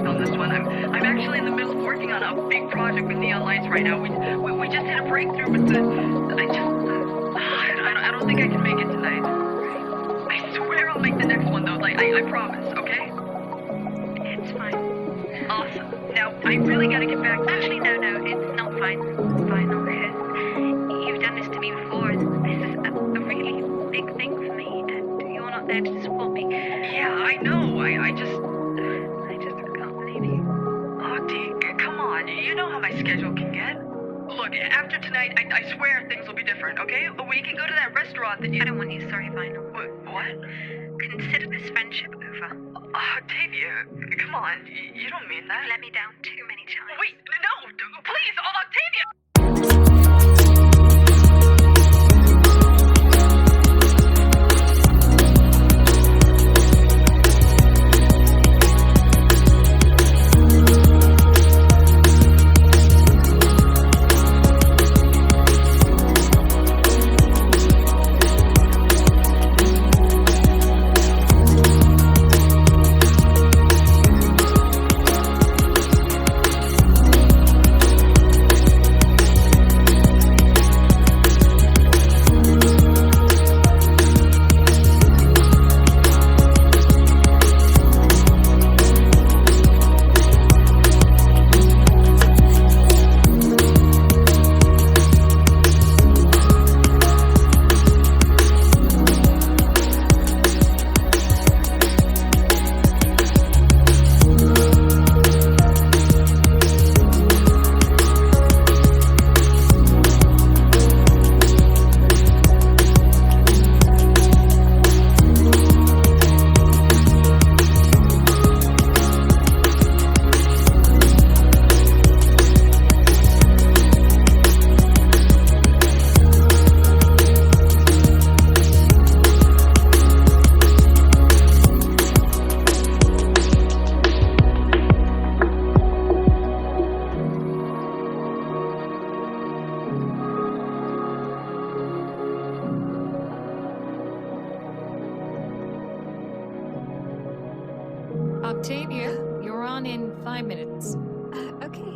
focused on this one. I'm actually in the middle of working on a big project with Neon Lights right now. We just hit a breakthrough, but I don't think I can make it tonight. I swear I'll make the next one though. Like I promise. Okay? It's fine. Awesome. Now I really gotta get back. Actually, no, it's not fine. It's fine, because you've done this to me before. This is a really big thing for me, and you're not there to support me. Yeah, I know. I just can't believe you. Oh, Dee, come on. You know how my schedule can get. Look, after tonight, I swear things will be different, okay? We can go to that restaurant that you... I don't want you sorry, Vinyl. What? Consider this friendship over. Octavia, come on. You don't mean that. You let me down too many times. Wait, no, please, Octavia! Octavia, you're on in 5 minutes. Okay.